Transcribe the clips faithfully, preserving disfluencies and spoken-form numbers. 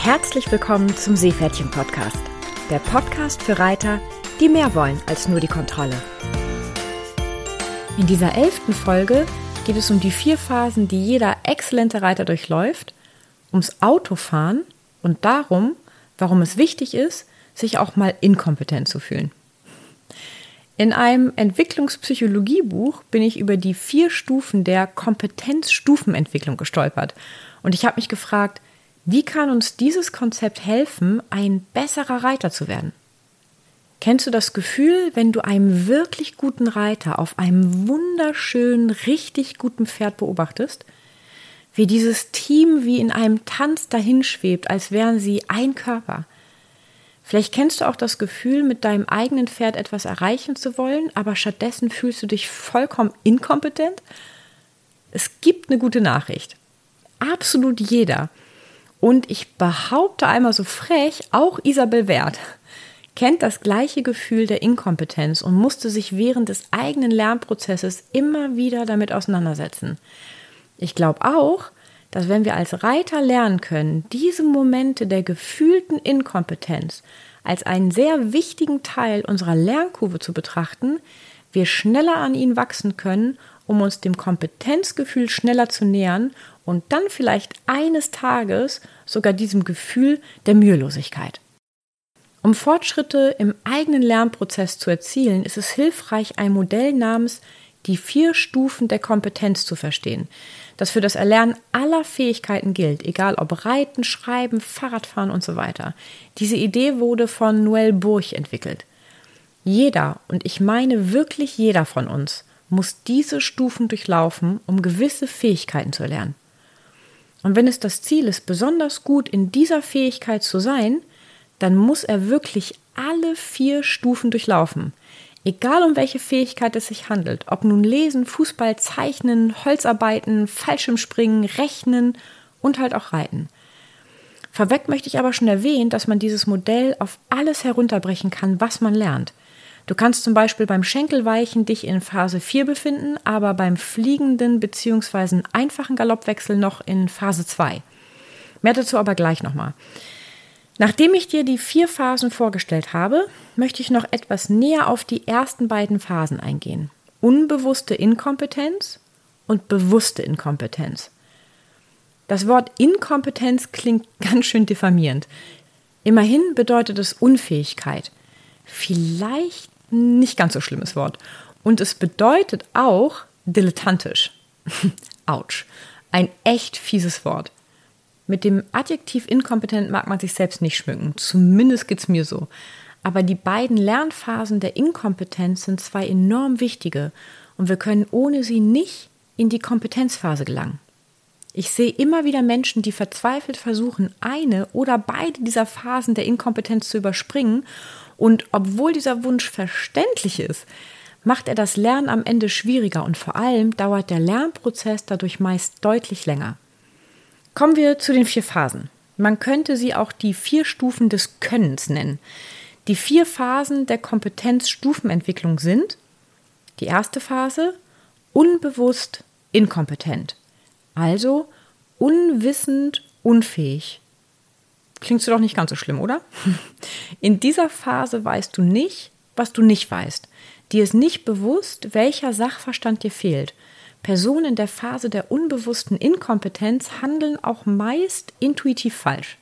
Herzlich willkommen zum Seepferdchen-Podcast. Der Podcast für Reiter, die mehr wollen als nur die Kontrolle. In dieser elften Folge geht es um die vier Phasen, die jeder exzellente Reiter durchläuft, ums Autofahren und darum, warum es wichtig ist, sich auch mal inkompetent zu fühlen. In einem Entwicklungspsychologiebuch bin ich über die vier Stufen der Kompetenzstufenentwicklung gestolpert und ich habe mich gefragt, wie kann uns dieses Konzept helfen, ein besserer Reiter zu werden? Kennst du das Gefühl, wenn du einen wirklich guten Reiter auf einem wunderschönen, richtig guten Pferd beobachtest? Wie dieses Team wie in einem Tanz dahinschwebt, als wären sie ein Körper. Vielleicht kennst du auch das Gefühl, mit deinem eigenen Pferd etwas erreichen zu wollen, aber stattdessen fühlst du dich vollkommen inkompetent? Es gibt eine gute Nachricht. Absolut jeder. Und ich behaupte einmal so frech, auch Isabel Wert kennt das gleiche Gefühl der Inkompetenz und musste sich während des eigenen Lernprozesses immer wieder damit auseinandersetzen. Ich glaube auch, dass wenn wir als Reiter lernen können, diese Momente der gefühlten Inkompetenz als einen sehr wichtigen Teil unserer Lernkurve zu betrachten, wir schneller an ihnen wachsen können, um uns dem Kompetenzgefühl schneller zu nähern und dann vielleicht eines Tages sogar diesem Gefühl der Mühelosigkeit. Um Fortschritte im eigenen Lernprozess zu erzielen, ist es hilfreich, ein Modell namens die vier Stufen der Kompetenz zu verstehen, das für das Erlernen aller Fähigkeiten gilt, egal ob Reiten, Schreiben, Fahrradfahren und so weiter. Diese Idee wurde von Noel Burch entwickelt. Jeder, und ich meine wirklich jeder von uns, muss diese Stufen durchlaufen, um gewisse Fähigkeiten zu erlernen. Und wenn es das Ziel ist, besonders gut in dieser Fähigkeit zu sein, dann muss er wirklich alle vier Stufen durchlaufen. Egal um welche Fähigkeit es sich handelt, ob nun Lesen, Fußball, Zeichnen, Holzarbeiten, Fallschirmspringen, Rechnen und halt auch Reiten. Vorweg möchte ich aber schon erwähnen, dass man dieses Modell auf alles herunterbrechen kann, was man lernt. Du kannst zum Beispiel beim Schenkelweichen dich in Phase vier befinden, aber beim fliegenden bzw. einfachen Galoppwechsel noch in Phase zwei. Mehr dazu aber gleich nochmal. Nachdem ich dir die vier Phasen vorgestellt habe, möchte ich noch etwas näher auf die ersten beiden Phasen eingehen. Unbewusste Inkompetenz und bewusste Inkompetenz. Das Wort Inkompetenz klingt ganz schön diffamierend. Immerhin bedeutet es Unfähigkeit. Vielleicht nicht ganz so schlimmes Wort. Und es bedeutet auch dilettantisch. Autsch. Ein echt fieses Wort. Mit dem Adjektiv inkompetent mag man sich selbst nicht schmücken. Zumindest geht's mir so. Aber die beiden Lernphasen der Inkompetenz sind zwei enorm wichtige und wir können ohne sie nicht in die Kompetenzphase gelangen. Ich sehe immer wieder Menschen, die verzweifelt versuchen, eine oder beide dieser Phasen der Inkompetenz zu überspringen. Und obwohl dieser Wunsch verständlich ist, macht er das Lernen am Ende schwieriger und vor allem dauert der Lernprozess dadurch meist deutlich länger. Kommen wir zu den vier Phasen. Man könnte sie auch die vier Stufen des Könnens nennen. Die vier Phasen der Kompetenzstufenentwicklung sind: die erste Phase, unbewusst inkompetent, also unwissend, unfähig. Klingt doch nicht ganz so schlimm, oder? In dieser Phase weißt du nicht, was du nicht weißt. Dir ist nicht bewusst, welcher Sachverstand dir fehlt. Personen in der Phase der unbewussten Inkompetenz handeln auch meist intuitiv falsch.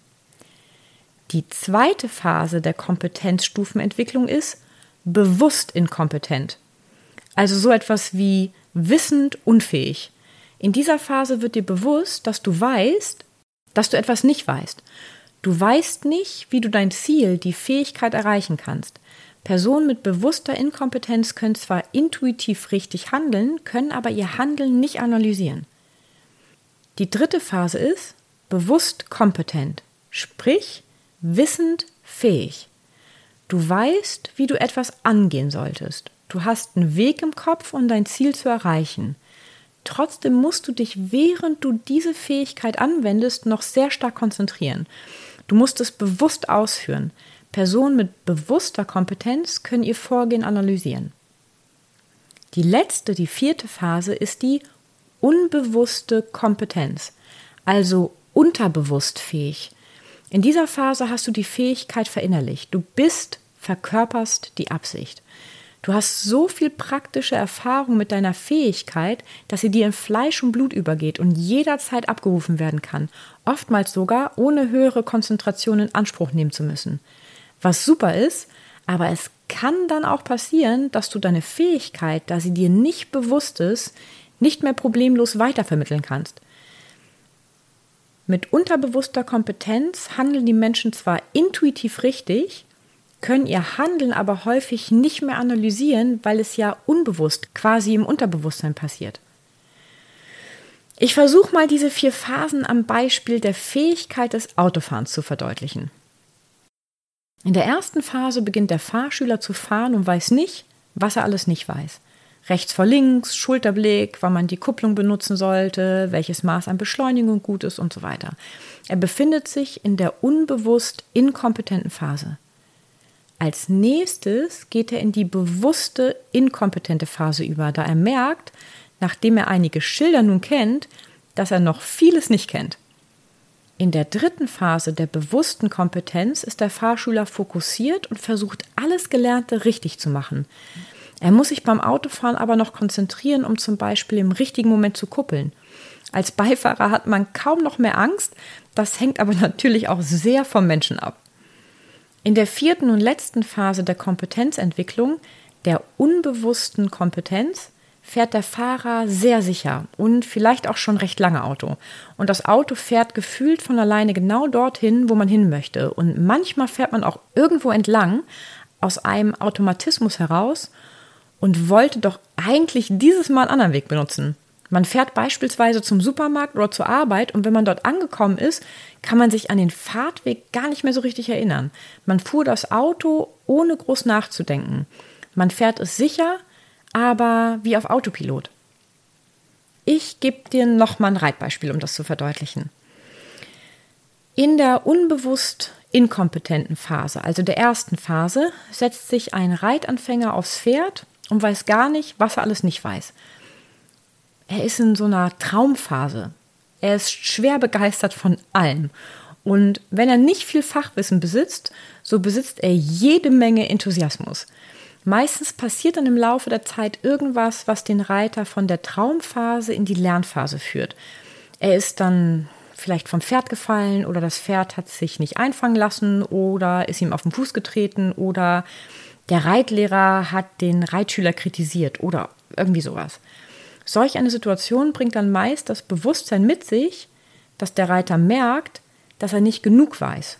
Die zweite Phase der Kompetenzstufenentwicklung ist bewusst inkompetent. Also so etwas wie wissend unfähig. In dieser Phase wird dir bewusst, dass du weißt, dass du etwas nicht weißt. Du weißt nicht, wie du dein Ziel, die Fähigkeit erreichen kannst. Personen mit bewusster Inkompetenz können zwar intuitiv richtig handeln, können aber ihr Handeln nicht analysieren. Die dritte Phase ist bewusst kompetent, sprich wissend fähig. Du weißt, wie du etwas angehen solltest. Du hast einen Weg im Kopf, um dein Ziel zu erreichen. Trotzdem musst du dich, während du diese Fähigkeit anwendest, noch sehr stark konzentrieren. Du musst es bewusst ausführen. Personen mit bewusster Kompetenz können ihr Vorgehen analysieren. Die letzte, die vierte Phase ist die unbewusste Kompetenz, also unterbewusst fähig. In dieser Phase hast du die Fähigkeit verinnerlicht. Du bist, verkörperst die Absicht. Du hast so viel praktische Erfahrung mit deiner Fähigkeit, dass sie dir in Fleisch und Blut übergeht und jederzeit abgerufen werden kann. Oftmals sogar, ohne höhere Konzentration in Anspruch nehmen zu müssen. Was super ist, aber es kann dann auch passieren, dass du deine Fähigkeit, da sie dir nicht bewusst ist, nicht mehr problemlos weitervermitteln kannst. Mit unterbewusster Kompetenz handeln die Menschen zwar intuitiv richtig, können ihr Handeln aber häufig nicht mehr analysieren, weil es ja unbewusst, quasi im Unterbewusstsein passiert. Ich versuche mal diese vier Phasen am Beispiel der Fähigkeit des Autofahrens zu verdeutlichen. In der ersten Phase beginnt der Fahrschüler zu fahren und weiß nicht, was er alles nicht weiß. Rechts vor links, Schulterblick, wann man die Kupplung benutzen sollte, welches Maß an Beschleunigung gut ist und so weiter. Er befindet sich in der unbewusst inkompetenten Phase. Als nächstes geht er in die bewusste, inkompetente Phase über, da er merkt, nachdem er einige Schilder nun kennt, dass er noch vieles nicht kennt. In der dritten Phase der bewussten Kompetenz ist der Fahrschüler fokussiert und versucht, alles Gelernte richtig zu machen. Er muss sich beim Autofahren aber noch konzentrieren, um zum Beispiel im richtigen Moment zu kuppeln. Als Beifahrer hat man kaum noch mehr Angst, das hängt aber natürlich auch sehr vom Menschen ab. In der vierten und letzten Phase der Kompetenzentwicklung, der unbewussten Kompetenz, fährt der Fahrer sehr sicher und vielleicht auch schon recht lange Auto. Und das Auto fährt gefühlt von alleine genau dorthin, wo man hin möchte. Und manchmal fährt man auch irgendwo entlang, aus einem Automatismus heraus und wollte doch eigentlich dieses Mal einen anderen Weg benutzen. Man fährt beispielsweise zum Supermarkt oder zur Arbeit und wenn man dort angekommen ist, kann man sich an den Fahrtweg gar nicht mehr so richtig erinnern. Man fuhr das Auto, ohne groß nachzudenken. Man fährt es sicher, aber wie auf Autopilot. Ich gebe dir nochmal ein Reitbeispiel, um das zu verdeutlichen. In der unbewusst inkompetenten Phase, also der ersten Phase, setzt sich ein Reitanfänger aufs Pferd und weiß gar nicht, was er alles nicht weiß. Er ist in so einer Traumphase. Er ist schwer begeistert von allem. Und wenn er nicht viel Fachwissen besitzt, so besitzt er jede Menge Enthusiasmus. Meistens passiert dann im Laufe der Zeit irgendwas, was den Reiter von der Traumphase in die Lernphase führt. Er ist dann vielleicht vom Pferd gefallen oder das Pferd hat sich nicht einfangen lassen oder ist ihm auf den Fuß getreten oder der Reitlehrer hat den Reitschüler kritisiert oder irgendwie sowas. Solch eine Situation bringt dann meist das Bewusstsein mit sich, dass der Reiter merkt, dass er nicht genug weiß.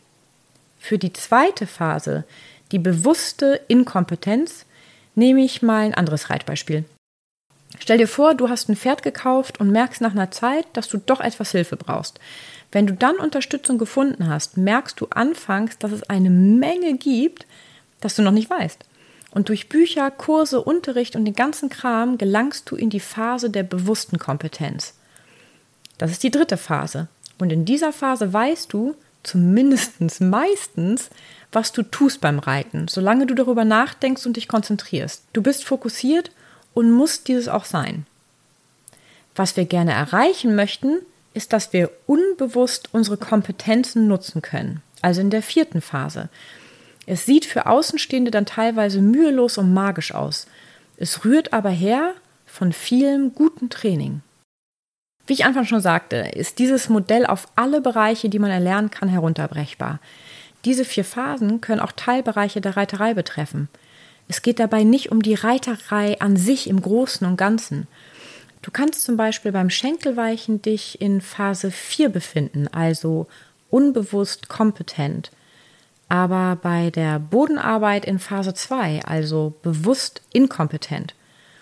Für die zweite Phase, die bewusste Inkompetenz, nehme ich mal ein anderes Reitbeispiel. Stell dir vor, du hast ein Pferd gekauft und merkst nach einer Zeit, dass du doch etwas Hilfe brauchst. Wenn du dann Unterstützung gefunden hast, merkst du anfangs, dass es eine Menge gibt, das du noch nicht weißt. Und durch Bücher, Kurse, Unterricht und den ganzen Kram gelangst du in die Phase der bewussten Kompetenz. Das ist die dritte Phase. Und in dieser Phase weißt du, zumindest meistens, was du tust beim Reiten, solange du darüber nachdenkst und dich konzentrierst. Du bist fokussiert und musst dieses auch sein. Was wir gerne erreichen möchten, ist, dass wir unbewusst unsere Kompetenzen nutzen können. Also in der vierten Phase. Es sieht für Außenstehende dann teilweise mühelos und magisch aus. Es rührt aber her von vielem guten Training. Wie ich anfangs schon sagte, ist dieses Modell auf alle Bereiche, die man erlernen kann, herunterbrechbar. Diese vier Phasen können auch Teilbereiche der Reiterei betreffen. Es geht dabei nicht um die Reiterei an sich im Großen und Ganzen. Du kannst zum Beispiel beim Schenkelweichen dich in Phase vier befinden, also unbewusst kompetent. Aber bei der Bodenarbeit in Phase zwei, also bewusst inkompetent.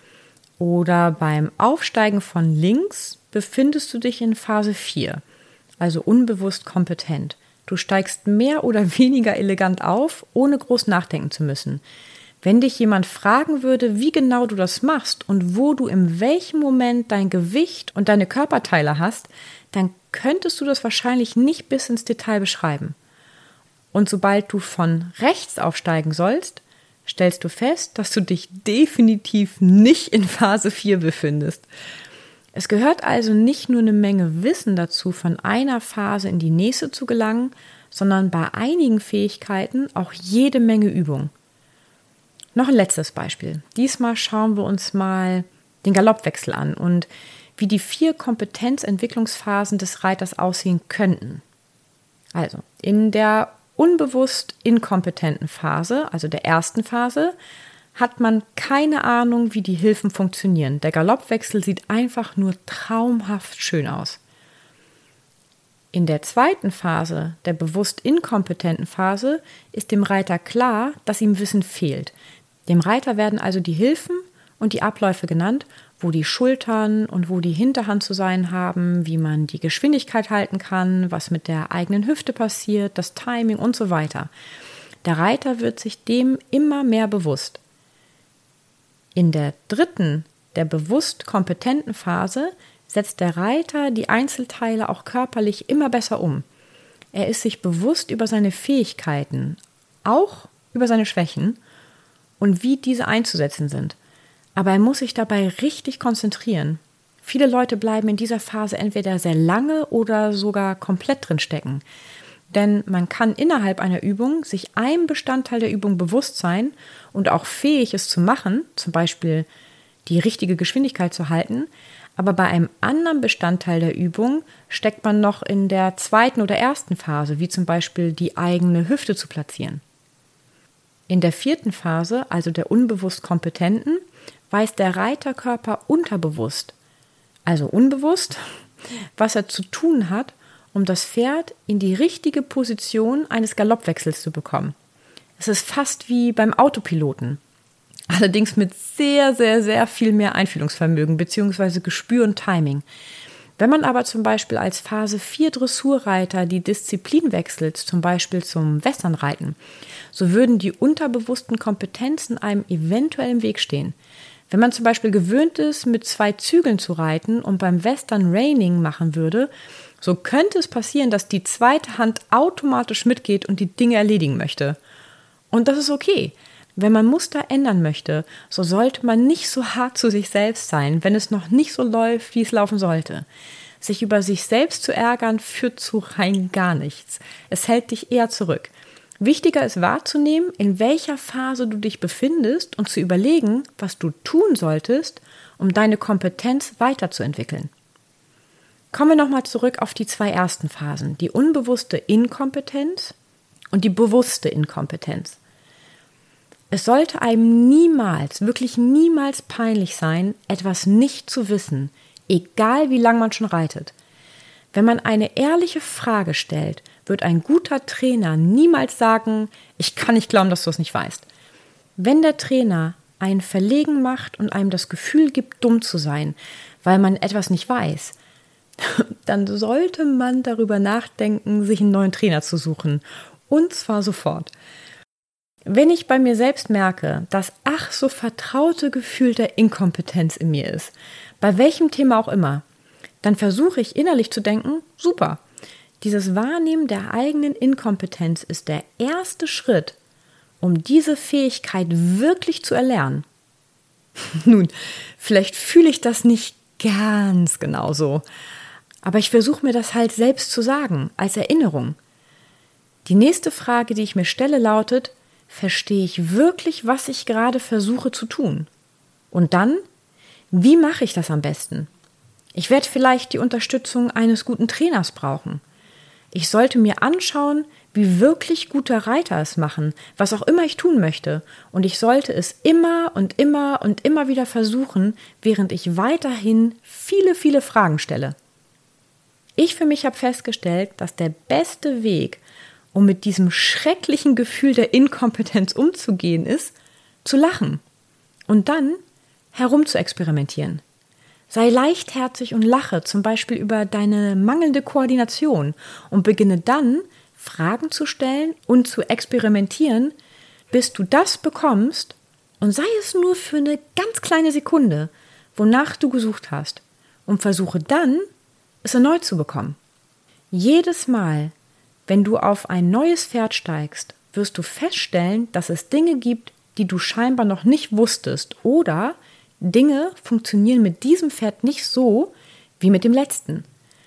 Oder beim Aufsteigen von links befindest du dich in Phase vier, also unbewusst kompetent. Du steigst mehr oder weniger elegant auf, ohne groß nachdenken zu müssen. Wenn dich jemand fragen würde, wie genau du das machst und wo du in welchem Moment dein Gewicht und deine Körperteile hast, dann könntest du das wahrscheinlich nicht bis ins Detail beschreiben. Und sobald du von rechts aufsteigen sollst, stellst du fest, dass du dich definitiv nicht in Phase vier befindest. Es gehört also nicht nur eine Menge Wissen dazu, von einer Phase in die nächste zu gelangen, sondern bei einigen Fähigkeiten auch jede Menge Übung. Noch ein letztes Beispiel. Diesmal schauen wir uns mal den Galoppwechsel an und wie die vier Kompetenzentwicklungsphasen des Reiters aussehen könnten. Also, in der unbewusst inkompetenten Phase, also der ersten Phase, hat man keine Ahnung, wie die Hilfen funktionieren. Der Galoppwechsel sieht einfach nur traumhaft schön aus. In der zweiten Phase, der bewusst inkompetenten Phase, ist dem Reiter klar, dass ihm Wissen fehlt. Dem Reiter werden also die Hilfen und die Abläufe genannt, wo die Schultern und wo die Hinterhand zu sein haben, wie man die Geschwindigkeit halten kann, was mit der eigenen Hüfte passiert, das Timing und so weiter. Der Reiter wird sich dem immer mehr bewusst. In der dritten, der bewusst kompetenten Phase, setzt der Reiter die Einzelteile auch körperlich immer besser um. Er ist sich bewusst über seine Fähigkeiten, auch über seine Schwächen und wie diese einzusetzen sind. Aber er muss sich dabei richtig konzentrieren. Viele Leute bleiben in dieser Phase entweder sehr lange oder sogar komplett drin stecken. Denn man kann innerhalb einer Übung sich einem Bestandteil der Übung bewusst sein und auch fähig, es zu machen, zum Beispiel die richtige Geschwindigkeit zu halten, aber bei einem anderen Bestandteil der Übung steckt man noch in der zweiten oder ersten Phase, wie zum Beispiel die eigene Hüfte zu platzieren. In der vierten Phase, also der unbewusst Kompetenten, weiß der Reiterkörper unterbewusst, also unbewusst, was er zu tun hat, um das Pferd in die richtige Position eines Galoppwechsels zu bekommen. Es ist fast wie beim Autopiloten, allerdings mit sehr, sehr, sehr viel mehr Einfühlungsvermögen bzw. Gespür und Timing. Wenn man aber zum Beispiel als Phase vier Dressurreiter die Disziplin wechselt, zum Beispiel zum Westernreiten, so würden die unterbewussten Kompetenzen einem eventuell im Weg stehen. Wenn man zum Beispiel gewöhnt ist, mit zwei Zügeln zu reiten und beim Western Reining machen würde, so könnte es passieren, dass die zweite Hand automatisch mitgeht und die Dinge erledigen möchte. Und das ist okay. Wenn man Muster ändern möchte, so sollte man nicht so hart zu sich selbst sein, wenn es noch nicht so läuft, wie es laufen sollte. Sich über sich selbst zu ärgern, führt zu rein gar nichts. Es hält dich eher zurück. Wichtiger ist wahrzunehmen, in welcher Phase du dich befindest und zu überlegen, was du tun solltest, um deine Kompetenz weiterzuentwickeln. Kommen wir nochmal zurück auf die zwei ersten Phasen, die unbewusste Inkompetenz und die bewusste Inkompetenz. Es sollte einem niemals, wirklich niemals peinlich sein, etwas nicht zu wissen, egal wie lange man schon reitet. Wenn man eine ehrliche Frage stellt, wird ein guter Trainer niemals sagen, ich kann nicht glauben, dass du es nicht weißt. Wenn der Trainer einen verlegen macht und einem das Gefühl gibt, dumm zu sein, weil man etwas nicht weiß, dann sollte man darüber nachdenken, sich einen neuen Trainer zu suchen. Und zwar sofort. Wenn ich bei mir selbst merke, das ach so vertraute Gefühl der Inkompetenz in mir ist, bei welchem Thema auch immer, dann versuche ich innerlich zu denken, super, dieses Wahrnehmen der eigenen Inkompetenz ist der erste Schritt, um diese Fähigkeit wirklich zu erlernen. Nun, vielleicht fühle ich das nicht ganz genauso, aber ich versuche mir das halt selbst zu sagen, als Erinnerung. Die nächste Frage, die ich mir stelle, lautet, verstehe ich wirklich, was ich gerade versuche zu tun? Und dann, wie mache ich das am besten? Ich werde vielleicht die Unterstützung eines guten Trainers brauchen. Ich sollte mir anschauen, wie wirklich gute Reiter es machen, was auch immer ich tun möchte. Und ich sollte es immer und immer und immer wieder versuchen, während ich weiterhin viele, viele Fragen stelle. Ich für mich habe festgestellt, dass der beste Weg, um mit diesem schrecklichen Gefühl der Inkompetenz umzugehen, ist, zu lachen und dann herum zu experimentieren. Sei leichtherzig und lache zum Beispiel über deine mangelnde Koordination und beginne dann, Fragen zu stellen und zu experimentieren, bis du das bekommst und sei es nur für eine ganz kleine Sekunde, wonach du gesucht hast, und versuche dann, es erneut zu bekommen. Jedes Mal, wenn du auf ein neues Pferd steigst, wirst du feststellen, dass es Dinge gibt, die du scheinbar noch nicht wusstest oder Dinge funktionieren mit diesem Pferd nicht so wie mit dem letzten.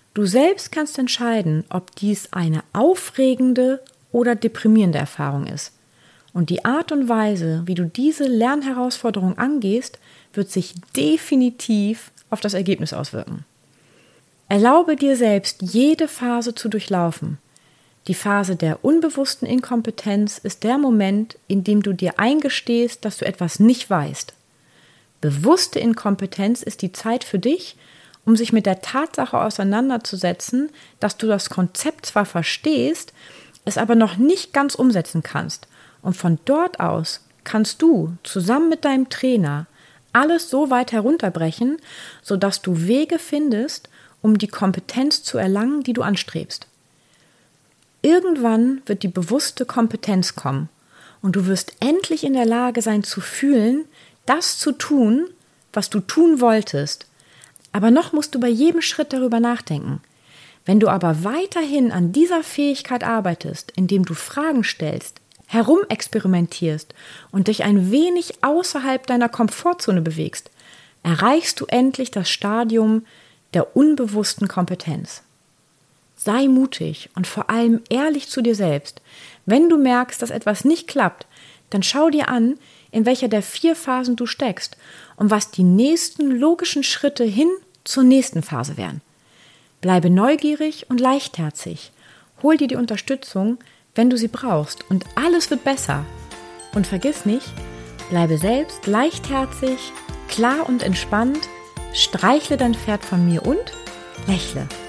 Du selbst kannst entscheiden, ob dies eine aufregende oder deprimierende Erfahrung ist. Und die Art und Weise, wie du diese Lernherausforderung angehst, wird sich definitiv auf das Ergebnis auswirken. Erlaube dir selbst, jede Phase zu durchlaufen. Die Phase der unbewussten Inkompetenz ist der Moment, in dem du dir eingestehst, dass du etwas nicht weißt. Bewusste Inkompetenz ist die Zeit für dich, um sich mit der Tatsache auseinanderzusetzen, dass du das Konzept zwar verstehst, es aber noch nicht ganz umsetzen kannst. Und von dort aus kannst du zusammen mit deinem Trainer alles so weit herunterbrechen, sodass du Wege findest, um die Kompetenz zu erlangen, die du anstrebst. Irgendwann wird die bewusste Kompetenz kommen und du wirst endlich in der Lage sein zu fühlen, das zu tun, was du tun wolltest. Aber noch musst du bei jedem Schritt darüber nachdenken. Wenn du aber weiterhin an dieser Fähigkeit arbeitest, indem du Fragen stellst, herumexperimentierst und dich ein wenig außerhalb deiner Komfortzone bewegst, erreichst du endlich das Stadium der unbewussten Kompetenz. Sei mutig und vor allem ehrlich zu dir selbst. Wenn du merkst, dass etwas nicht klappt, dann schau dir an, in welcher der vier Phasen du steckst und was die nächsten logischen Schritte hin zur nächsten Phase wären. Bleibe neugierig und leichtherzig. Hol dir die Unterstützung, wenn du sie brauchst, und alles wird besser. Und vergiss nicht, bleibe selbst leichtherzig, klar und entspannt, streichle dein Pferd von mir und lächle.